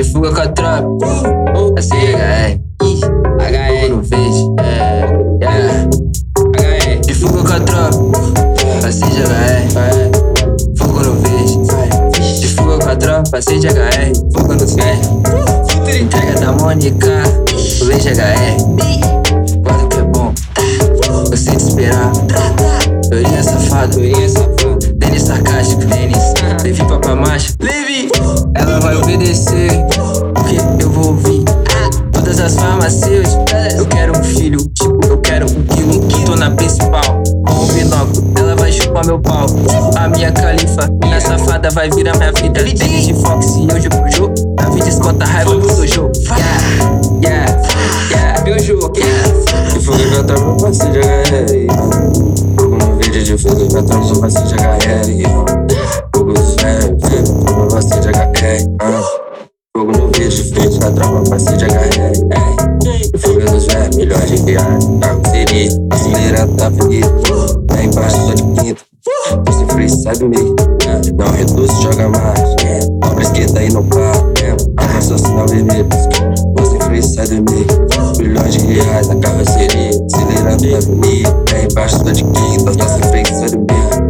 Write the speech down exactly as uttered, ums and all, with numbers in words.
De fuga com a tropa, assim H R, H R no Face, é, yeah. H R, de fuga com a tropa, assim de H R, fogo no Face. De fuga com a tropa, assim de H R, fogo no Face. Entrega da Mônica, o leite H R, guarda que é bom, você te esperar. Dorinha safada, Denis sarcástico, Levi papa macho, Levi. Ela vai obedecer o que eu vou ouvir. Todas as farmacêuticas, eu quero um filho, tipo, eu quero um quilo. Eu tô na principal, com um binóculo, ela vai chupar meu pau. A minha califa, minha safada vai virar minha vida. Denis de Fox e eu de Bujo, a vida esconta a raiva do dojo. Yeah, yeah, yeah, Bujo, yeah. De fuga com a tropa, passei de H R. Fogo no vídeo, de fuga com a tropa, passei de H R. Fogo dos velhos, fogo passei de H R. Fogo no vídeo, de fuga com a tropa, passei de H R. Fuga dos velhos, milhões de reais, carroceria, acelerado da avenida. Lá embaixo tô de quinta, você free sai do meio. Não reduz, joga mais. Dobra esquerda e não para. Avança o sinal vermelho. Você free sai do meio. Milhões de reais na carroceria, acelerado da avenida. Lá embaixo tô de quinta, você free sai do meio.